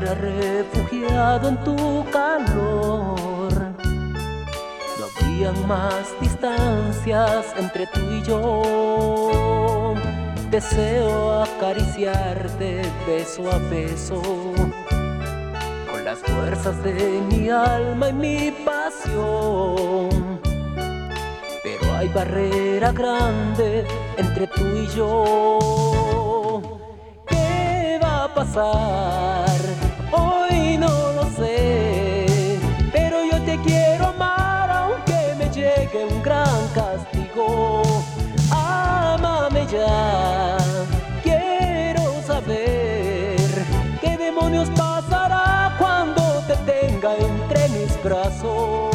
hubiera refugiado en tu calor, no habrían más distancias entre tú y yo. Deseo acariciarte beso a beso, con las fuerzas de mi alma y mi pasión. Pero hay barrera grande entre tú y yo. ¿Qué va a pasar? Hoy no lo sé, pero yo te quiero amar aunque me llegue un gran castigo. Ámame ya, quiero saber qué demonios pasará cuando te tenga entre mis brazos.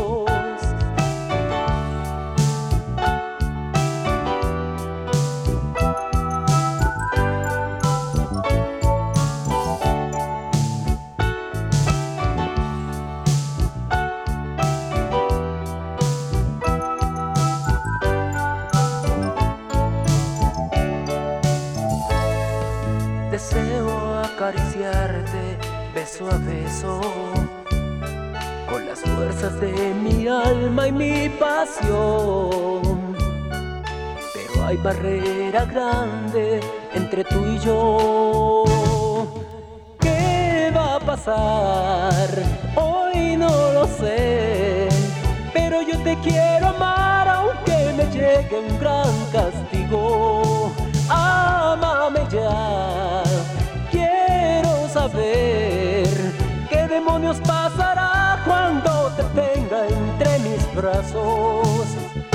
Deseo acariciarte beso a beso, con las fuerzas de mi alma y mi pasión. Pero hay barrera grande entre tú y yo. ¿Qué va a pasar? Hoy no lo sé, pero yo te quiero amar aunque me llegue un gran castigo. Ámame ya, quiero saber qué demonios pasará cuando te tenga entre mis brazos.